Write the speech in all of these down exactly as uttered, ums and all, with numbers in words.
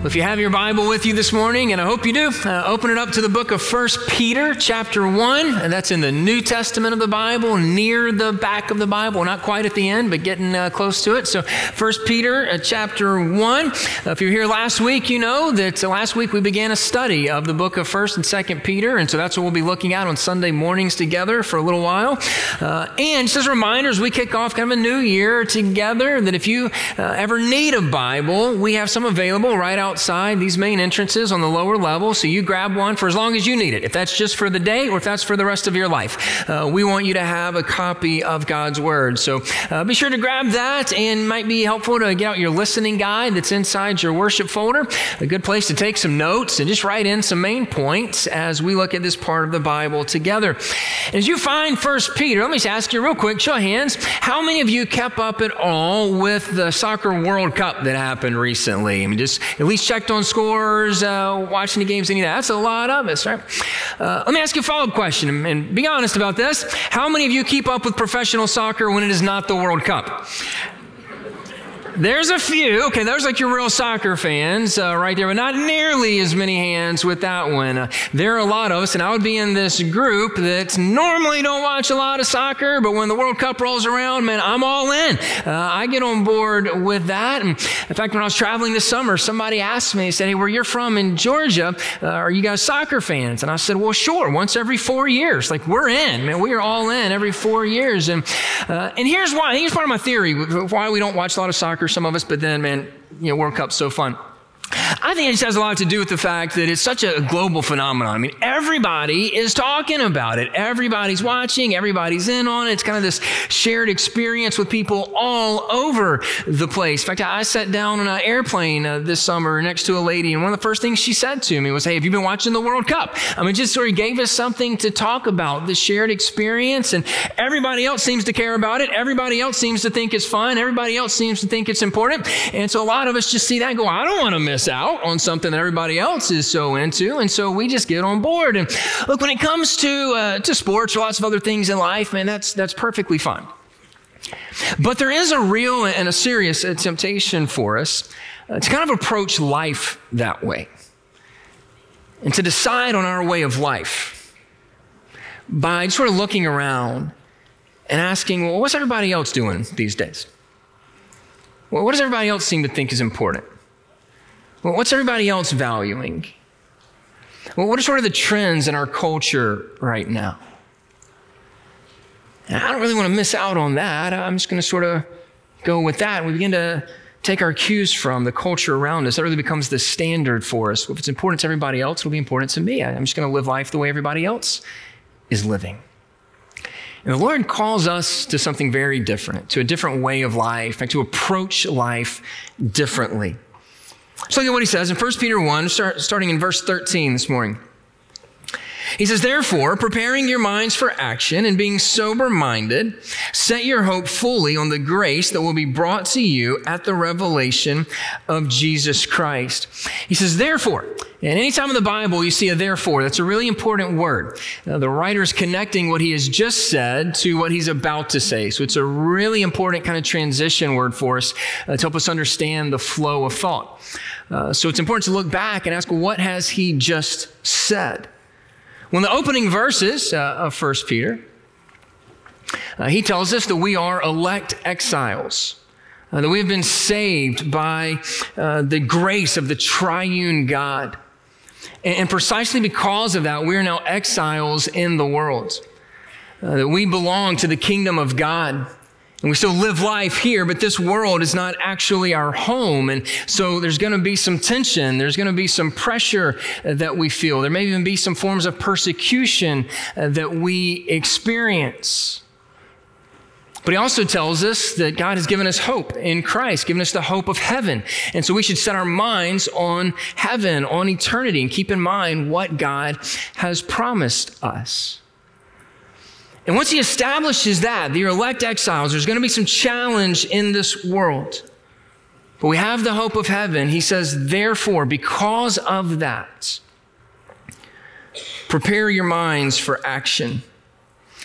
If you have your Bible with you this morning, and I hope you do, uh, open it up to the book of First Peter chapter one, and that's in the New Testament of the Bible, near the back of the Bible, not quite at the end, but getting uh, close to it. So First Peter uh, chapter one. Uh, if you were here last week, you know that uh, last week we began a study of the book of First and Second Peter, and so that's what we'll be looking at on Sunday mornings together for a little while. Uh, and just as reminders, we kick off kind of a new year together, that if you uh, ever need a Bible, we have some available right outside these main entrances on the lower level, so you grab one for as long as you need it. If that's just for the day or if that's for the rest of your life, uh, we want you to have a copy of God's Word. So uh, be sure to grab that, and it might be helpful to get out your listening guide that's inside your worship folder. A good place to take some notes and just write in some main points as we look at this part of the Bible together. As you find First Peter, let me just ask you real quick, show of hands, how many of you kept up at all with the Soccer World Cup that happened recently? I mean, just at least checked on scores, uh, watching the games, any of that. That's a lot of us, right? Uh, let me ask you a follow-up question, and be honest about this. How many of you keep up with professional soccer when it is not the World Cup? There's a few. Okay, those like your real soccer fans uh, right there, but not nearly as many hands with that one. Uh, there are a lot of us, and I would be in this group that normally don't watch a lot of soccer, but when the World Cup rolls around, man, I'm all in. Uh, I get on board with that. And in fact, when I was traveling this summer, somebody asked me, they said, hey, where you're from in Georgia, uh, are you guys soccer fans? And I said, well, sure, once every four years. Like, we're in, man, we are all in every four years. And, uh, and here's why, here's part of my theory, why we don't watch a lot of soccer, some of us, but then, man, you know, World Cup's so fun. I think it just has a lot to do with the fact that it's such a global phenomenon. I mean, everybody is talking about it. Everybody's watching. Everybody's in on it. It's kind of this shared experience with people all over the place. In fact, I sat down on an airplane uh, this summer next to a lady, and one of the first things she said to me was, hey, have you been watching the World Cup? I mean, just sort of gave us something to talk about, the shared experience, and everybody else seems to care about it. Everybody else seems to think it's fun. Everybody else seems to think it's important. And so a lot of us just see that and go, I don't want to miss out on something that everybody else is so into, and so we just get on board. And look, when it comes to uh, to sports or lots of other things in life, man, that's that's perfectly fine. But there is a real and a serious temptation for us uh, to kind of approach life that way, and to decide on our way of life by sort of looking around and asking, well, what's everybody else doing these days? Well, what does everybody else seem to think is important? Well, what's everybody else valuing? Well, what are sort of the trends in our culture right now? And I don't really want to miss out on that. I'm just going to sort of go with that. We begin to take our cues from the culture around us. That really becomes the standard for us. If it's important to everybody else, it'll be important to me. I'm just going to live life the way everybody else is living. And the Lord calls us to something very different, to a different way of life, and to approach life differently. So look at what he says in First Peter one, start, starting in verse thirteen this morning. He says, therefore, preparing your minds for action and being sober-minded, set your hope fully on the grace that will be brought to you at the revelation of Jesus Christ. He says, therefore, and anytime in the Bible you see a therefore, that's a really important word. Uh, the writer is connecting what he has just said to what he's about to say. So it's a really important kind of transition word for us uh, to help us understand the flow of thought. Uh, so it's important to look back and ask, well, what has he just said? Well, in the opening verses uh, of First Peter, uh, he tells us that we are elect exiles, uh, that we have been saved by uh, the grace of the triune God. And, and precisely because of that, we are now exiles in the world, uh, that we belong to the kingdom of God. And we still live life here, but this world is not actually our home. And so there's going to be some tension. There's going to be some pressure uh, that we feel. There may even be some forms of persecution uh, that we experience. But he also tells us that God has given us hope in Christ, given us the hope of heaven. And so we should set our minds on heaven, on eternity, and keep in mind what God has promised us. And once he establishes that, the elect exiles, there's going to be some challenge in this world. But we have the hope of heaven. He says, therefore, because of that, prepare your minds for action.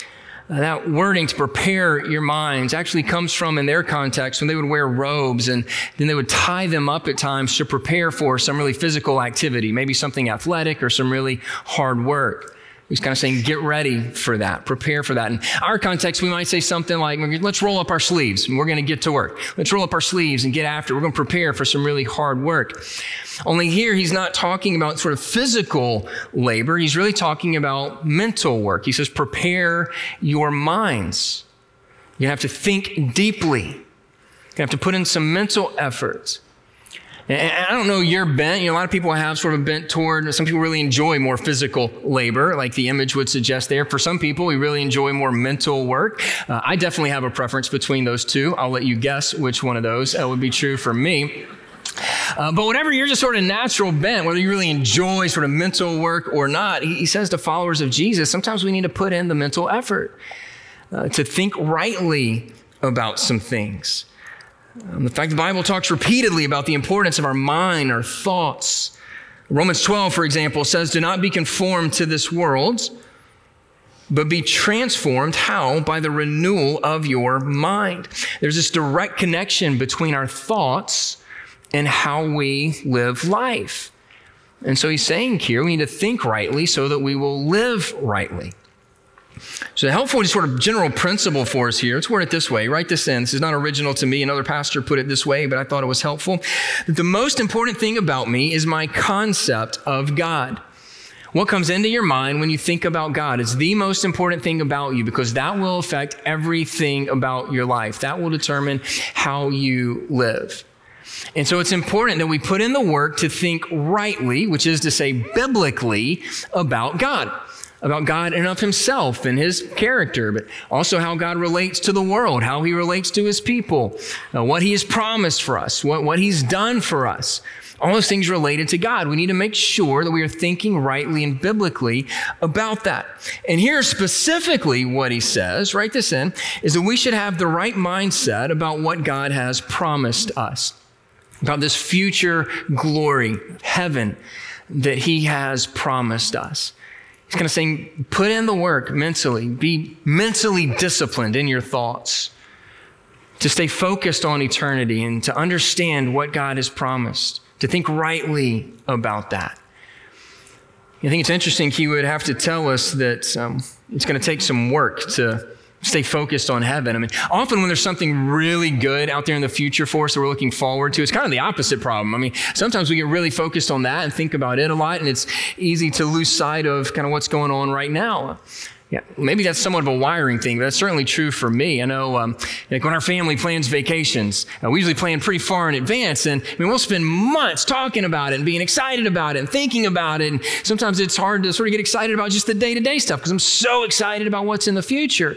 Uh, that wording, to prepare your minds, actually comes from, in their context, when they would wear robes and then they would tie them up at times to prepare for some really physical activity, maybe something athletic or some really hard work. He's kind of saying, get ready for that, prepare for that. In our context, we might say something like, let's roll up our sleeves and we're going to get to work. Let's roll up our sleeves and get after it. We're going to prepare for some really hard work. Only here, he's not talking about sort of physical labor. He's really talking about mental work. He says, prepare your minds. You have to think deeply. You have to put in some mental effort. And I don't know your bent. You know, a lot of people have sort of a bent toward, some people really enjoy more physical labor, like the image would suggest there. For some people, we really enjoy more mental work. Uh, I definitely have a preference between those two. I'll let you guess which one of those uh, would be true for me. Uh, but whatever your just sort of natural bent, whether you really enjoy sort of mental work or not, he, he says to followers of Jesus, sometimes we need to put in the mental effort uh, to think rightly about some things. Um, the fact the Bible talks repeatedly about the importance of our mind, our thoughts. Romans twelve, for example, says, do not be conformed to this world, but be transformed. How? By the renewal of your mind. There's this direct connection between our thoughts and how we live life. And so he's saying here, we need to think rightly so that we will live rightly. So the helpful sort of general principle for us here, let's word it this way, write this in. This is not original to me. Another pastor put it this way, but I thought it was helpful. That the most important thing about me is my concept of God. What comes into your mind when you think about God is the most important thing about you, because that will affect everything about your life. That will determine how you live. And so it's important that we put in the work to think rightly, which is to say biblically, about God. About God and of himself and his character, but also how God relates to the world, how he relates to his people, uh, what he has promised for us, what, what he's done for us. All those things related to God. We need to make sure that we are thinking rightly and biblically about that. And here specifically what he says, write this in, is that we should have the right mindset about what God has promised us, about this future glory, heaven that he has promised us. He's kind of saying, put in the work mentally. Be mentally disciplined in your thoughts to stay focused on eternity and to understand what God has promised, to think rightly about that. I think it's interesting he would have to tell us that um, it's going to take some work to stay focused on heaven. I mean, often when there's something really good out there in the future for us that we're looking forward to, it's kind of the opposite problem. I mean, sometimes we get really focused on that and think about it a lot, and it's easy to lose sight of kind of what's going on right now. Yeah, maybe that's somewhat of a wiring thing, but that's certainly true for me. I know um, like when our family plans vacations, uh, we usually plan pretty far in advance, and I mean, we'll spend months talking about it and being excited about it and thinking about it. And sometimes it's hard to sort of get excited about just the day-to-day stuff because I'm so excited about what's in the future.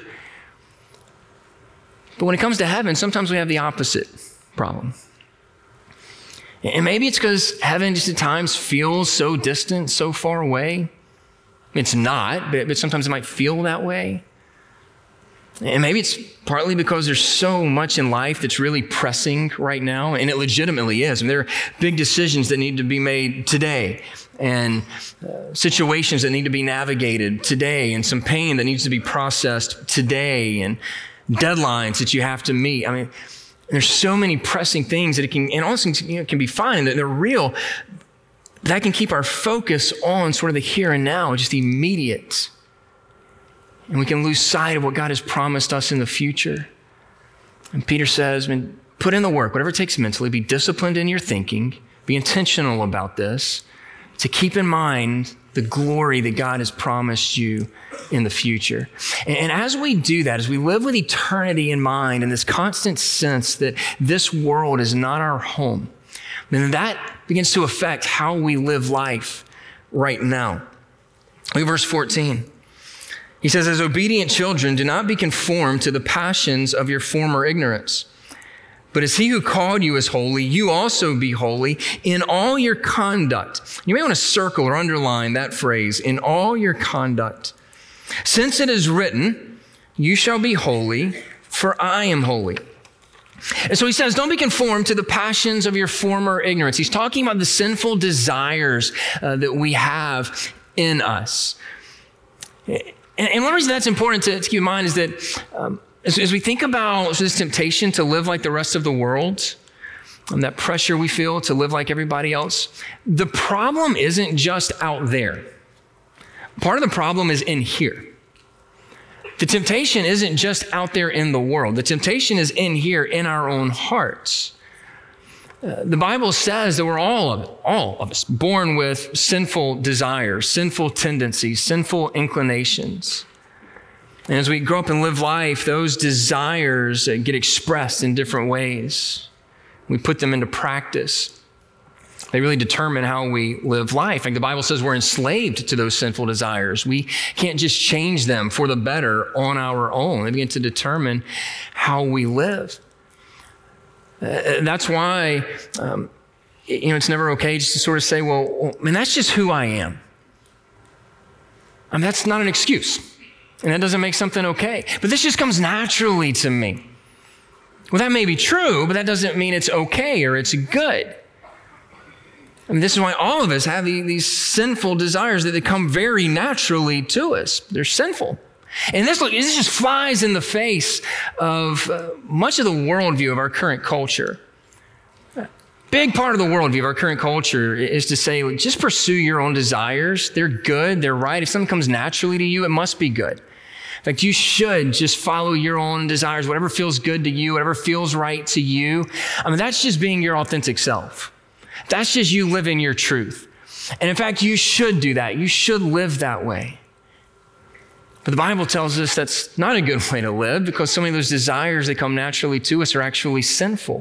But when it comes to heaven, sometimes we have the opposite problem. And maybe it's because heaven just at times feels so distant, so far away. It's not, but, but sometimes it might feel that way. And maybe it's partly because there's so much in life that's really pressing right now, and it legitimately is. I mean, there are big decisions that need to be made today, and uh, situations that need to be navigated today, and some pain that needs to be processed today, and deadlines that you have to meet. I mean, there's so many pressing things that it can, and all those things, you know, can be fine, that they're real. That can keep our focus on sort of the here and now, just the immediate. And we can lose sight of what God has promised us in the future. And Peter says, I mean, put in the work, whatever it takes mentally, be disciplined in your thinking, be intentional about this, to keep in mind the glory that God has promised you in the future. And, and as we do that, as we live with eternity in mind and this constant sense that this world is not our home, then that begins to affect how we live life right now. Look at verse fourteen. He says, as obedient children, do not be conformed to the passions of your former ignorance. But as he who called you is holy, you also be holy in all your conduct. You may want to circle or underline that phrase, in all your conduct. Since it is written, you shall be holy, for I am holy. And so he says, don't be conformed to the passions of your former ignorance. He's talking about the sinful desires uh, that we have in us. And, and one reason that's important to, to keep in mind is that um, as, as we think about this temptation to live like the rest of the world, and that pressure we feel to live like everybody else, the problem isn't just out there. Part of the problem is in here. The temptation isn't just out there in the world. The temptation is in here in our own hearts. Uh, the Bible says that we're all of it, all of us, born with sinful desires, sinful tendencies, sinful inclinations. And as we grow up and live life, those desires uh, get expressed in different ways. We put them into practice. They really determine how we live life. Like the Bible says, we're enslaved to those sinful desires. We can't just change them for the better on our own. They begin to determine how we live. Uh, that's why, um, you know, it's never okay just to sort of say, well, well, man, that's just who I am. I mean, that's not an excuse. And that doesn't make something okay. But this just comes naturally to me. Well, that may be true, but that doesn't mean it's okay or it's good. I mean, this is why all of us have these sinful desires that they come very naturally to us. They're sinful. And this, look, this just flies in the face of uh, much of the worldview of our current culture. Big part of the worldview of our current culture is to say, like, just pursue your own desires. They're good, they're right. If something comes naturally to you, it must be good. In fact, you should just follow your own desires, whatever feels good to you, whatever feels right to you. I mean, that's just being your authentic self. That's just you living your truth. And in fact, you should do that. You should live that way. But the Bible tells us that's not a good way to live because so many of those desires that come naturally to us are actually sinful.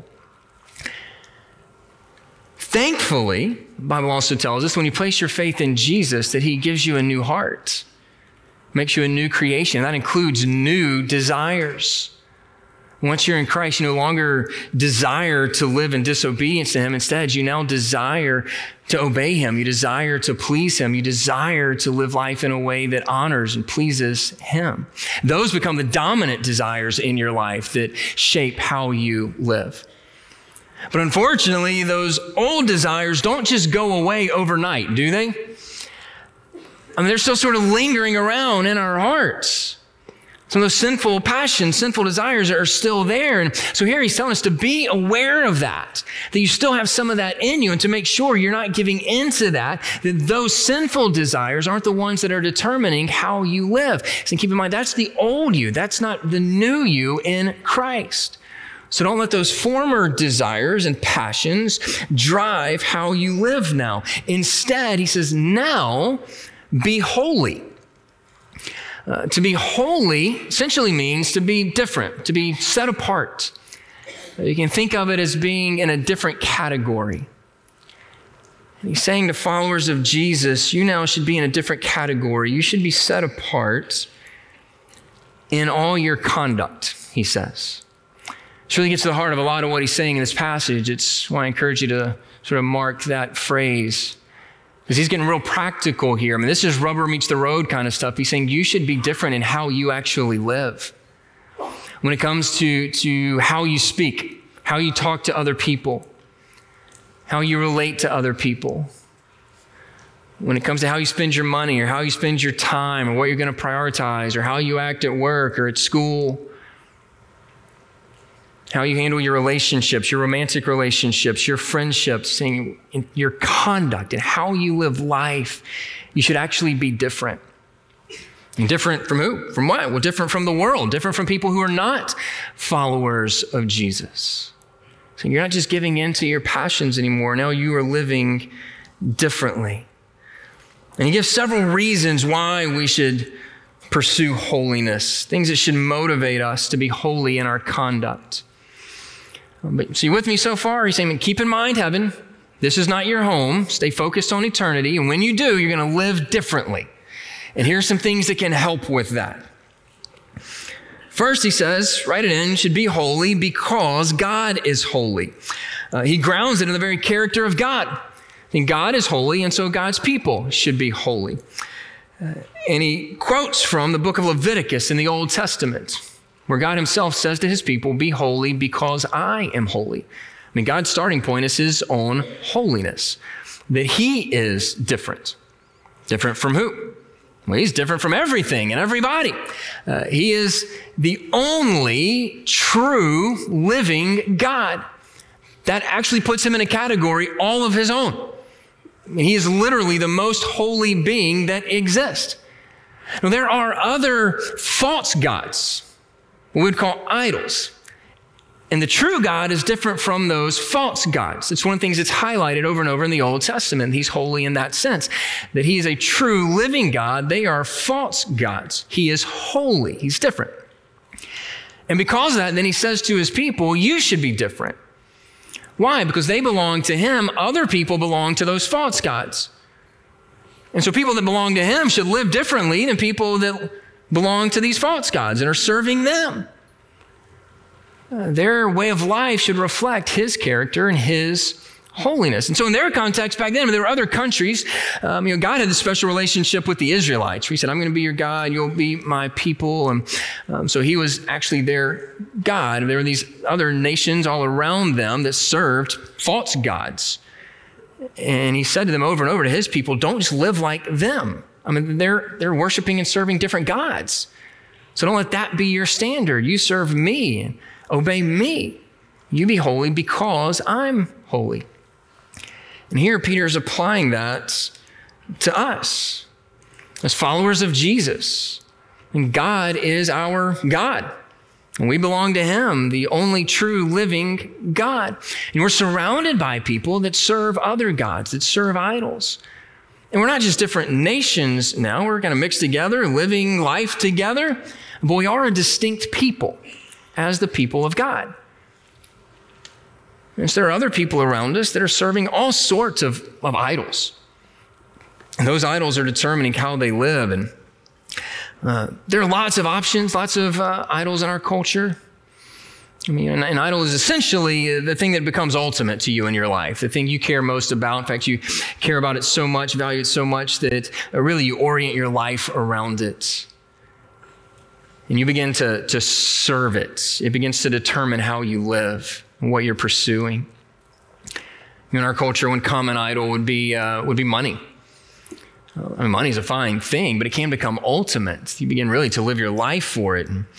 Thankfully, the Bible also tells us when you place your faith in Jesus that he gives you a new heart, makes you a new creation. That includes new desires. Once you're in Christ, you no longer desire to live in disobedience to him. Instead, you now desire to obey him. You desire to please him. You desire to live life in a way that honors and pleases him. Those become the dominant desires in your life that shape how you live. But unfortunately, those old desires don't just go away overnight, do they? I mean, they're still sort of lingering around in our hearts. Some of those sinful passions, sinful desires are still there. And so here he's telling us to be aware of that, that you still have some of that in you and to make sure you're not giving into that, that those sinful desires aren't the ones that are determining how you live. So keep in mind, that's the old you. That's not the new you in Christ. So don't let those former desires and passions drive how you live now. Instead, he says, now be holy. Uh, to be holy essentially means to be different, to be set apart. You can think of it as being in a different category. And he's saying to followers of Jesus, you now should be in a different category. You should be set apart in all your conduct, he says. This really gets to the heart of a lot of what he's saying in this passage. It's why I encourage you to sort of mark that phrase. Because he's getting real practical here. I mean, this is rubber meets the road kind of stuff. He's saying you should be different in how you actually live. When it comes to, to how you speak, how you talk to other people, how you relate to other people. When it comes to how you spend your money or how you spend your time or what you're going to prioritize or how you act at work or at school. How you handle your relationships, your romantic relationships, your friendships, in your conduct and how you live life, you should actually be different. And different from who? From what? Well, different from the world, different from people who are not followers of Jesus. So you're not just giving in to your passions anymore. Now you are living differently. And he gives several reasons why we should pursue holiness, things that should motivate us to be holy in our conduct. But see, with me so far, he's saying, keep in mind heaven. This is not your home. Stay focused on eternity. And when you do, you're going to live differently. And here's some things that can help with that. First, he says, write it in, should be holy because God is holy. Uh, he grounds it in the very character of God. And God is holy, and so God's people should be holy. Uh, and he quotes from the book of Leviticus in the Old Testament, where God himself says to his people, be holy because I am holy. I mean, God's starting point is his own holiness, that he is different. Different from who? Well, he's different from everything and everybody. Uh, he is the only true living God. That actually puts him in a category all of his own. I mean, he is literally the most holy being that exists. Now, there are other false gods, what we would call idols. And the true God is different from those false gods. It's one of the things that's highlighted over and over in the Old Testament. He's holy in that sense, that he is a true living God. They are false gods. He is holy. He's different. And because of that, then he says to his people, you should be different. Why? Because they belong to him. Other people belong to those false gods. And so people that belong to him should live differently than people that belong to these false gods and are serving them. Uh, their way of life should reflect his character and his holiness. And so in their context back then, there were other countries. Um, you know, God had this special relationship with the Israelites. He said, I'm going to be your God. You'll be my people. And um, so he was actually their God. There were these other nations all around them that served false gods. And he said to them over and over to his people, don't just live like them. I mean, they're, they're worshiping and serving different gods. So don't let that be your standard. You serve me and obey me. You be holy because I'm holy. And here Peter is applying that to us as followers of Jesus. And God is our God. And we belong to him, the only true living God. And we're surrounded by people that serve other gods, that serve idols. And we're not just different nations now. We're kind of mixed together, living life together. But we are a distinct people as the people of God. And so there are other people around us that are serving all sorts of, of idols. And those idols are determining how they live. And uh, there are lots of options, lots of uh, idols in our culture. I mean, an, an idol is essentially the thing that becomes ultimate to you in your life, the thing you care most about. In fact, you care about it so much, value it so much that uh, really you orient your life around it. And you begin to, to serve it. It begins to determine how you live and what you're pursuing. In our culture, one common idol would be uh, would be money. I mean, money is a fine thing, but it can become ultimate. You begin really to live your life for it. And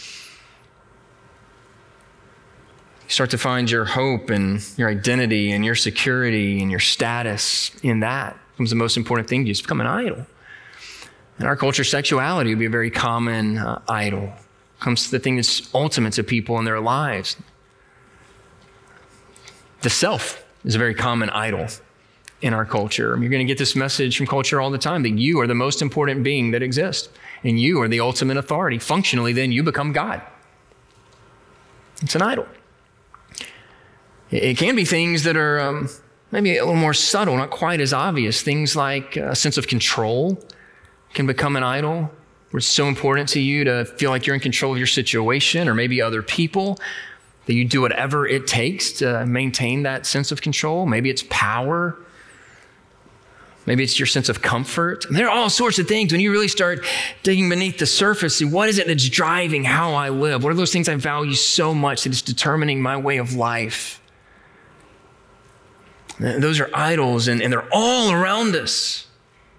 you start to find your hope and your identity and your security and your status in that. It becomes the most important thing to you. It's become an idol. In our culture, sexuality would be a very common uh, idol. It comes to the thing that's ultimate to people in their lives. The self is a very common idol in our culture. You're going to get this message from culture all the time that you are the most important being that exists, and you are the ultimate authority. Functionally, then you become God. It's an idol. It can be things that are um, maybe a little more subtle, not quite as obvious. Things like a sense of control can become an idol, where it's so important to you to feel like you're in control of your situation or maybe other people, that you do whatever it takes to maintain that sense of control. Maybe it's power. Maybe it's your sense of comfort. And there are all sorts of things when you really start digging beneath the surface. See, what is it that's driving how I live? What are those things I value so much that it's determining my way of life? And those are idols, and, and they're all around us.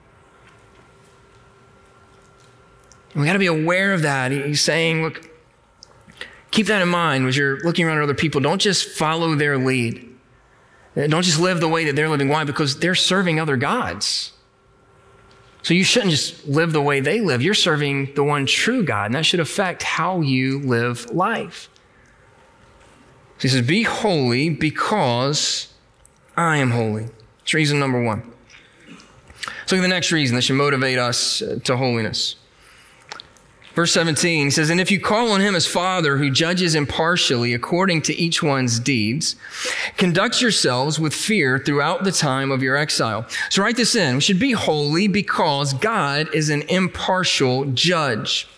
And we got to be aware of that. He's saying, look, keep that in mind as you're looking around at other people. Don't just follow their lead. Don't just live the way that they're living. Why? Because they're serving other gods. So you shouldn't just live the way they live. You're serving the one true God, and that should affect how you live life. So he says, be holy because I am holy. That's reason number one. So look at the next reason that should motivate us to holiness. Verse seventeen, he says, and if you call on him as Father who judges impartially according to each one's deeds, conduct yourselves with fear throughout the time of your exile. So write this in. We should be holy because God is an impartial judge.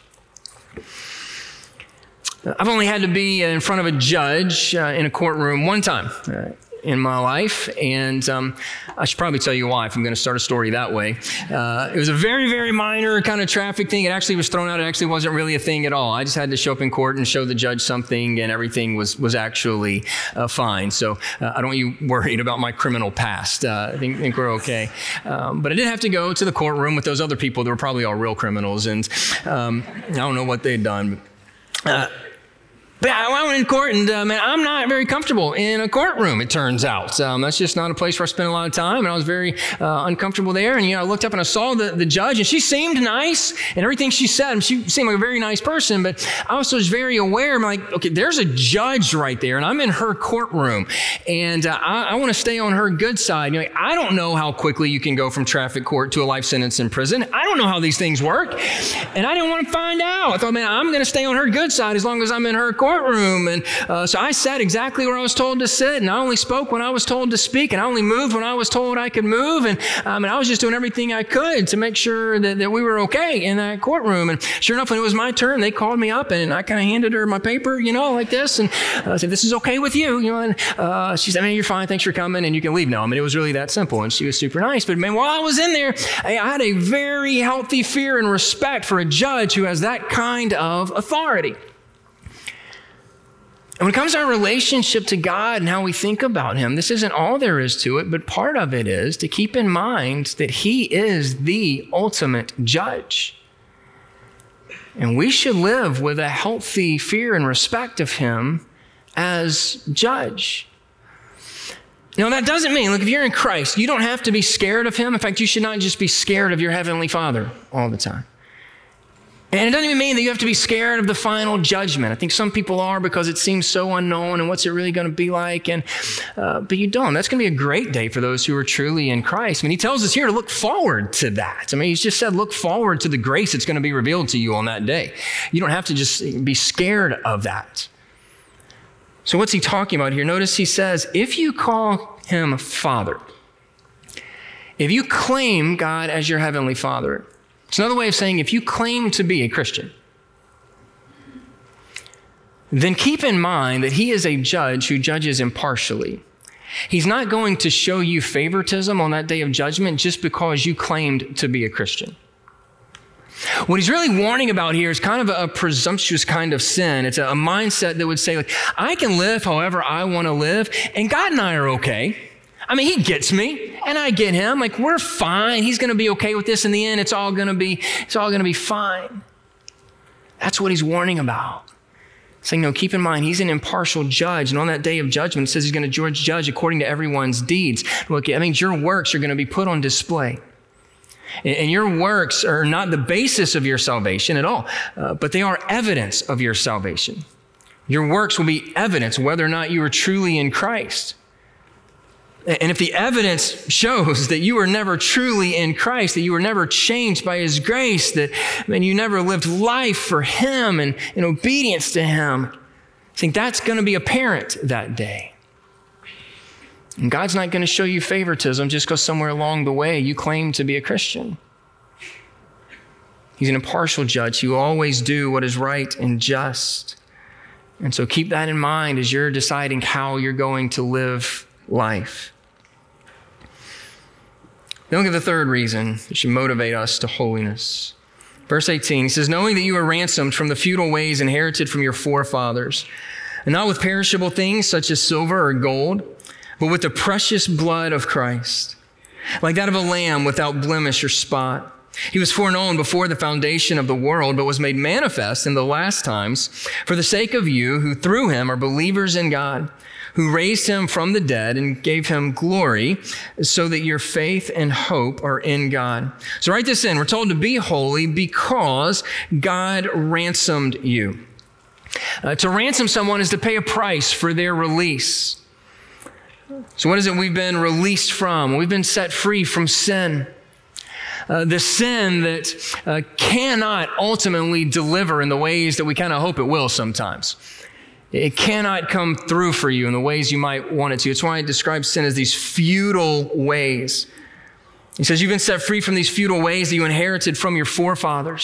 I've only had to be in front of a judge uh, in a courtroom one time. Uh, in my life, and um, I should probably tell you why if I'm going to start a story that way. Uh, it was a very, very minor kind of traffic thing. It actually was thrown out. It actually wasn't really a thing at all. I just had to show up in court and show the judge something, and everything was was actually uh, fine. So uh, I don't want you worried about my criminal past. Uh, I think, think we're okay. Um, but I did have to go to the courtroom with those other people that were probably all real criminals, and um, I don't know what they'd done. Uh, But I went in court, and uh, man, I'm not very comfortable in a courtroom, it turns out. Um, that's just not a place where I spend a lot of time, and I was very uh, uncomfortable there. And, you know, I looked up and I saw the, the judge, and she seemed nice, and everything she said, and she seemed like a very nice person, but I also was very aware, I'm like, okay, there's a judge right there, and I'm in her courtroom, and uh, I, I want to stay on her good side. You know, like, I don't know how quickly you can go from traffic court to a life sentence in prison. I don't know how these things work, and I didn't want to find out. I thought, man, I'm going to stay on her good side as long as I'm in her courtroom. Courtroom. And uh, so I sat exactly where I was told to sit, and I only spoke when I was told to speak, and I only moved when I was told I could move. And um, and I was just doing everything I could to make sure that, that we were okay in that courtroom. And sure enough, when it was my turn, they called me up, and I kind of handed her my paper, you know, like this, and I said, "This is okay with you," you know. And uh, she said, "Man, you're fine. Thanks for coming, and you can leave now." I mean, it was really that simple, and she was super nice. But man, while I was in there, I had a very healthy fear and respect for a judge who has that kind of authority. And when it comes to our relationship to God and how we think about him, this isn't all there is to it, but part of it is to keep in mind that he is the ultimate judge. And we should live with a healthy fear and respect of him as judge. You know, that doesn't mean, look, if you're in Christ, you don't have to be scared of him. In fact, you should not just be scared of your heavenly Father all the time. And it doesn't even mean that you have to be scared of the final judgment. I think some people are because it seems so unknown and what's it really going to be like. And uh, but you don't. That's going to be a great day for those who are truly in Christ. I mean, he tells us here to look forward to that. I mean, he's just said, look forward to the grace that's going to be revealed to you on that day. You don't have to just be scared of that. So what's he talking about here? Notice he says, if you call him Father, if you claim God as your heavenly Father, it's another way of saying if you claim to be a Christian, then keep in mind that he is a judge who judges impartially. He's not going to show you favoritism on that day of judgment just because you claimed to be a Christian. What he's really warning about here is kind of a presumptuous kind of sin. It's a mindset that would say, like, I can live however I want to live, and God and I are okay. I mean, he gets me, and I get him. Like, we're fine. He's going to be okay with this in the end. It's all going to be, it's all going to be fine. That's what he's warning about. Saying, no, keep in mind, he's an impartial judge. And on that day of judgment, it says he's going to judge according to everyone's deeds. Look, that means your works are going to be put on display. And your works are not the basis of your salvation at all, uh, but they are evidence of your salvation. Your works will be evidence whether or not you are truly in Christ. And if the evidence shows that you were never truly in Christ, that you were never changed by his grace, that I mean, you never lived life for him and in obedience to him, I think that's going to be apparent that day. And God's not going to show you favoritism just because somewhere along the way you claim to be a Christian. He's an impartial judge. He will always do what is right and just. And so keep that in mind as you're deciding how you're going to live life. Then look at the third reason that should motivate us to holiness. Verse eighteen, he says, knowing that you are ransomed from the futile ways inherited from your forefathers, and not with perishable things such as silver or gold, but with the precious blood of Christ, like that of a lamb without blemish or spot. He was foreknown before the foundation of the world, but was made manifest in the last times for the sake of you who through him are believers in God, who raised him from the dead and gave him glory, so that your faith and hope are in God. So write this in. We're told to be holy because God ransomed you. Uh, to ransom someone is to pay a price for their release. So what is it we've been released from? We've been set free from sin. Uh, the sin that uh, cannot ultimately deliver in the ways that we kind of hope it will sometimes. It cannot come through for you in the ways you might want it to. It's why it describes sin as these futile ways. He says you've been set free from these futile ways that you inherited from your forefathers.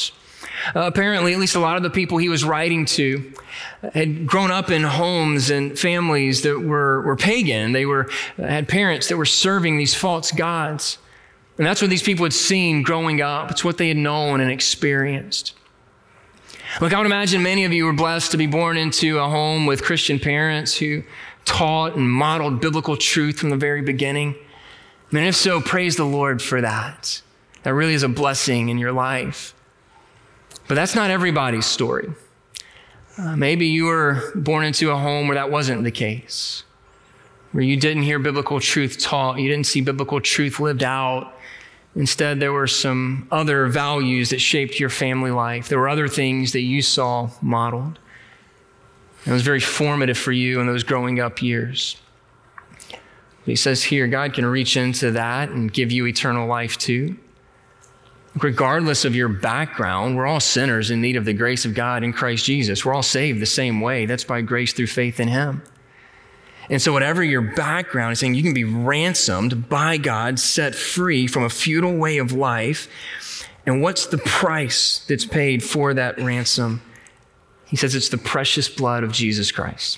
Uh, apparently, at least a lot of the people he was writing to had grown up in homes and families that were, were pagan. They were had parents that were serving these false gods. And that's what these people had seen growing up. It's what they had known and experienced. Look, I would imagine many of you were blessed to be born into a home with Christian parents who taught and modeled biblical truth from the very beginning. I mean, if so, praise the Lord for that. That really is a blessing in your life. But that's not everybody's story. Uh, maybe you were born into a home where that wasn't the case, where you didn't hear biblical truth taught, you didn't see biblical truth lived out. Instead, there were some other values that shaped your family life. There were other things that you saw modeled. It was very formative for you in those growing up years. But he says here, God can reach into that and give you eternal life too. Regardless of your background, we're all sinners in need of the grace of God in Christ Jesus. We're all saved the same way. That's by grace through faith in him. And so whatever your background is saying, you can be ransomed by God, set free from a futile way of life. And what's the price that's paid for that ransom? He says it's the precious blood of Jesus Christ.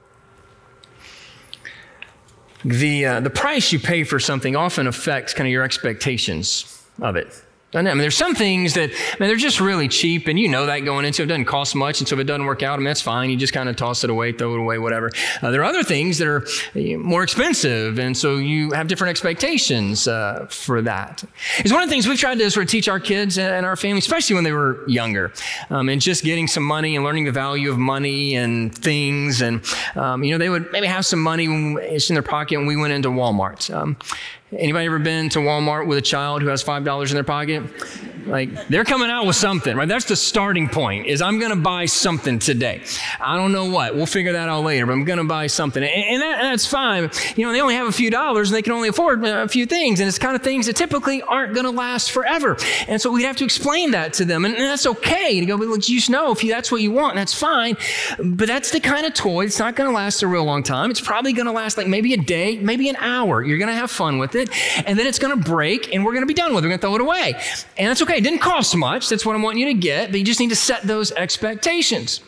The, uh, the price you pay for something often affects kind of your expectations of it. I mean, there's some things that, I mean, they're just really cheap, and you know that going into it. It doesn't cost much, and so if it doesn't work out, I mean, that's fine. You just kind of toss it away, throw it away, whatever. Uh, there are other things that are more expensive, and so you have different expectations uh, for that. It's one of the things we've tried to sort of teach our kids and our family, especially when they were younger, um, and just getting some money and learning the value of money and things. And, um, you know, they would maybe have some money when it's in their pocket when we went into Walmart. Um, Anybody ever been to Walmart with a child who has five dollars in their pocket? Like, they're coming out with something, right? That's the starting point, is I'm going to buy something today. I don't know what. We'll figure that out later, but I'm going to buy something. And, and, that, and that's fine. You know, they only have a few dollars, and they can only afford a few things. And it's kind of things that typically aren't going to last forever. And so we'd have to explain that to them. And, and that's okay to go, but look, you just know if you, that's what you want, that's fine. But that's the kind of toy that's not going to last a real long time. It's probably going to last like maybe a day, maybe an hour. You're going to have fun with it. And then it's going to break, and we're going to be done with it. We're going to throw it away. And that's okay. It didn't cost much. That's what I'm wanting you to get, but you just need to set those expectations.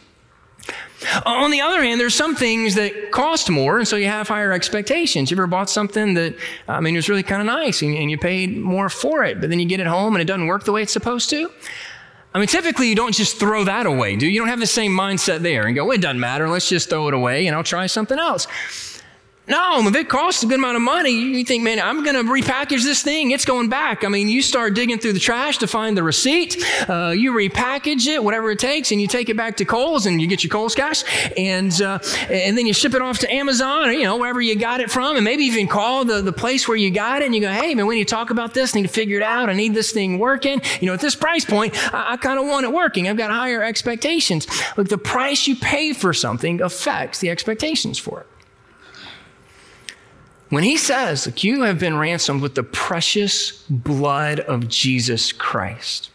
On the other hand, there's some things that cost more, and so you have higher expectations. You ever bought something that, I mean, it was really kind of nice, and, and you paid more for it, but then you get it home, and it doesn't work the way it's supposed to? I mean, typically, you don't just throw that away, do you? You don't have the same mindset there and go, well, it doesn't matter. Let's just throw it away, and I'll try something else. No, if it costs a good amount of money, you think, man, I'm going to repackage this thing. It's going back. I mean, you start digging through the trash to find the receipt. Uh, you repackage it, whatever it takes, and you take it back to Kohl's, and you get your Kohl's cash, and uh, and then you ship it off to Amazon or, you know, wherever you got it from, and maybe even call the, the place where you got it, and you go, hey, man, when you talk about this, I need to figure it out. I need this thing working. You know, at this price point, I, I kind of want it working. I've got higher expectations. Look, the price you pay for something affects the expectations for it. When he says, look, you have been ransomed with the precious blood of Jesus Christ,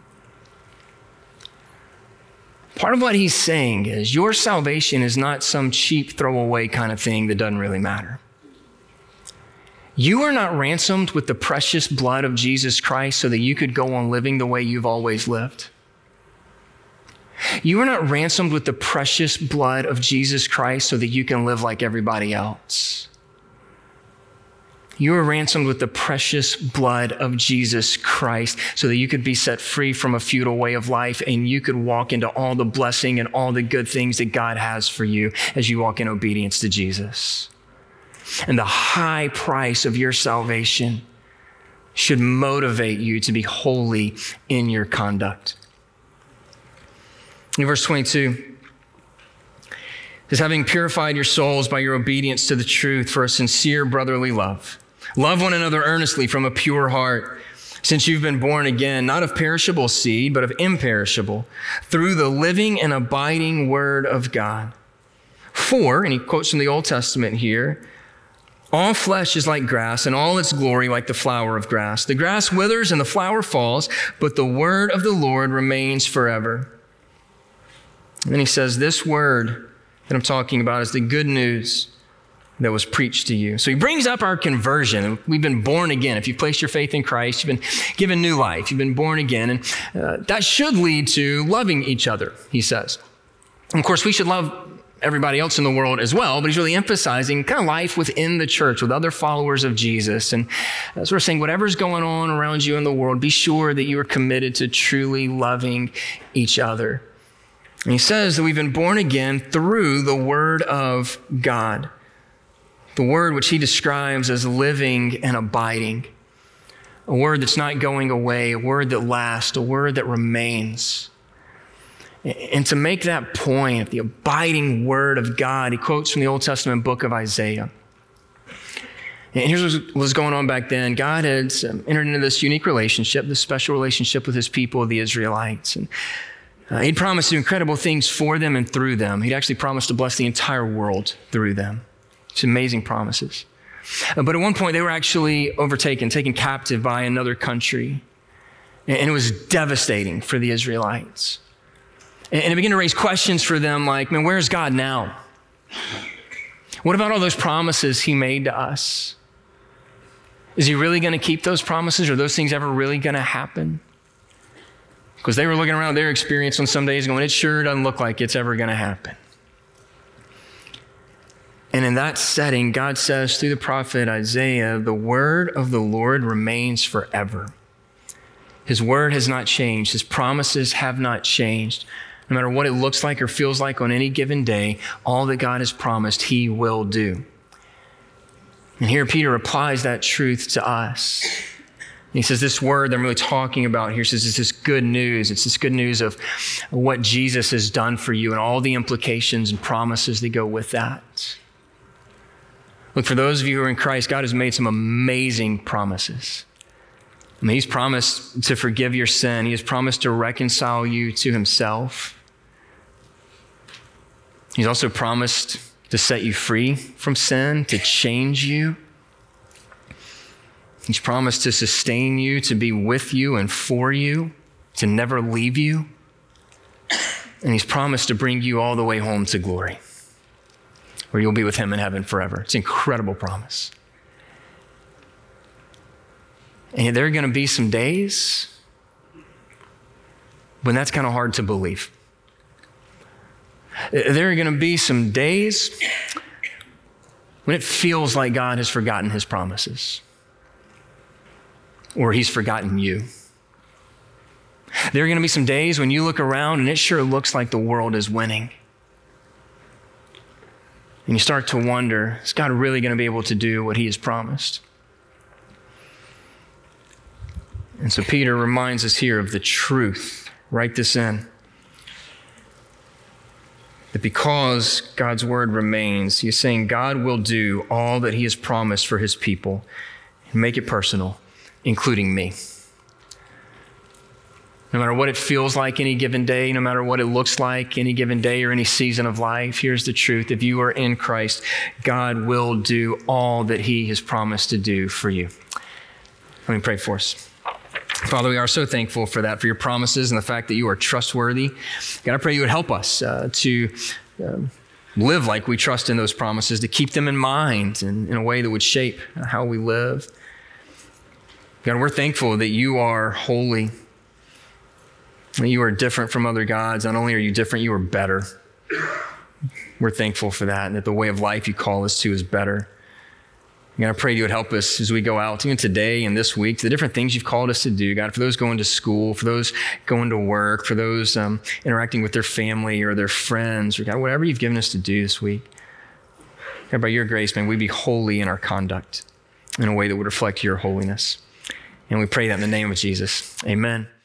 part of what he's saying is your salvation is not some cheap throwaway kind of thing that doesn't really matter. You are not ransomed with the precious blood of Jesus Christ so that you could go on living the way you've always lived. You are not ransomed with the precious blood of Jesus Christ so that you can live like everybody else. You are ransomed with the precious blood of Jesus Christ so that you could be set free from a futile way of life and you could walk into all the blessing and all the good things that God has for you as you walk in obedience to Jesus. And the high price of your salvation should motivate you to be holy in your conduct. In verse twenty-two, it says, having purified your souls by your obedience to the truth for a sincere brotherly love, love one another earnestly from a pure heart, since you've been born again, not of perishable seed, but of imperishable, through the living and abiding word of God. For, and he quotes from the Old Testament here, all flesh is like grass, and all its glory like the flower of grass. The grass withers and the flower falls, but the word of the Lord remains forever. And then he says, this word that I'm talking about is the good news that was preached to you. So he brings up our conversion. We've been born again. If you've placed your faith in Christ, you've been given new life. You've been born again. And uh, that should lead to loving each other, he says. And of course, we should love everybody else in the world as well, but he's really emphasizing kind of life within the church with other followers of Jesus. And uh, sort of saying, whatever's going on around you in the world, be sure that you are committed to truly loving each other. And he says that we've been born again through the word of God. The word which he describes as living and abiding, a word that's not going away, a word that lasts, a word that remains. And to make that point, the abiding word of God, he quotes from the Old Testament book of Isaiah. And here's what was going on back then. God had entered into this unique relationship, this special relationship with his people, the Israelites. And uh, he'd promised to do incredible things for them and through them. He'd actually promised to bless the entire world through them. It's amazing promises. Uh, but at one point, they were actually overtaken, taken captive by another country. And, and it was devastating for the Israelites. And, and it began to raise questions for them like, man, where's God now? What about all those promises he made to us? Is he really going to keep those promises? Are those things ever really going to happen? Because they were looking around their experience on some days going, it sure doesn't look like it's ever going to happen. And in that setting, God says through the prophet Isaiah, the word of the Lord remains forever. His word has not changed. His promises have not changed. No matter what it looks like or feels like on any given day, all that God has promised, he will do. And here Peter applies that truth to us. He says this word that I'm really talking about here says it's this good news. It's this good news of what Jesus has done for you and all the implications and promises that go with that. Look, for those of you who are in Christ, God has made some amazing promises. I mean, he's promised to forgive your sin. He has promised to reconcile you to himself. He's also promised to set you free from sin, to change you. He's promised to sustain you, to be with you and for you, to never leave you. And he's promised to bring you all the way home to glory, where you'll be with him in heaven forever. It's an incredible promise. And there are going to be some days when that's kind of hard to believe. There are going to be some days when it feels like God has forgotten his promises, or he's forgotten you. There are going to be some days when you look around and it sure looks like the world is winning. And you start to wonder, is God really going to be able to do what he has promised? And so Peter reminds us here of the truth. Write this in. That because God's word remains, he's saying God will do all that he has promised for his people and make it personal, including me. No matter what it feels like any given day, no matter what it looks like any given day or any season of life, here's the truth. If you are in Christ, God will do all that he has promised to do for you. Let me pray for us. Father, we are so thankful for that, for your promises and the fact that you are trustworthy. God, I pray you would help us uh, to um, live like we trust in those promises, to keep them in mind and in a way that would shape how we live. God, we're thankful that you are holy, that you are different from other gods. Not only are you different, you are better. We're thankful for that, and that the way of life you call us to is better. God, I pray you would help us as we go out, even today and this week, the different things you've called us to do. God, for those going to school, for those going to work, for those um, interacting with their family or their friends, or God, whatever you've given us to do this week. God, by your grace, may we be holy in our conduct in a way that would reflect your holiness. And we pray that in the name of Jesus. Amen.